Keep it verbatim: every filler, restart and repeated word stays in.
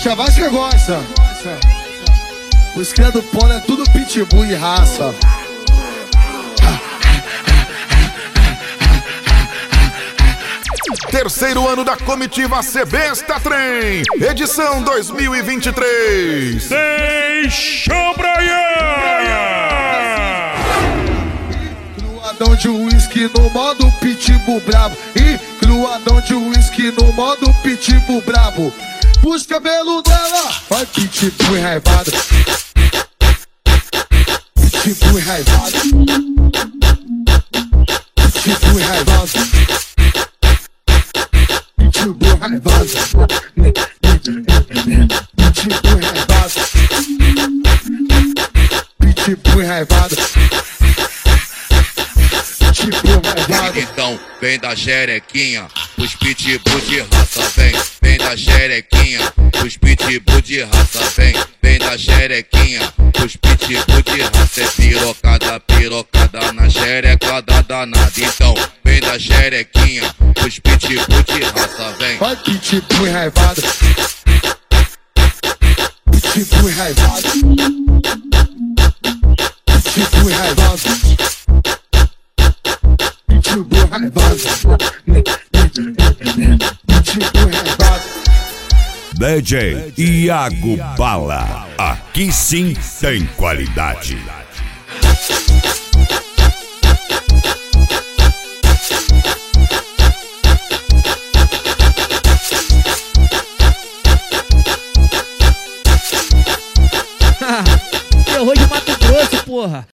Chavasca gosta. Os cria do polo é tudo pitbull e raça. Terceiro ano da comitiva C Besta Trem, edição dois mil e vinte e três. Deixa Brian! Cruadão de uísque no modo pitbull brabo. E cruadão de uísque no modo pitbull brabo. Puxa o cabelo dela, vai pitbull enraivado. Pitbull enraivado. Pitbull enraivado. Pitbull enraivado. Pitbull enraivado. Pitbull enraivado. Então vem da xerequinha, os pitbull de raça vem. Vem da xerequinha, os pitbull de raça vem. Vem da xerequinha, os pitbull de raça. É pirocada, pirocada na xereca da danada. Então vem da xerequinha, os pitbull de raça vem. Vai pitbull enraivado. Pitbull enraivado. Pitbull enraivado. Pitbull enraivado. Pitbull enraivado. D J Iago Bala, aqui sim tem qualidade.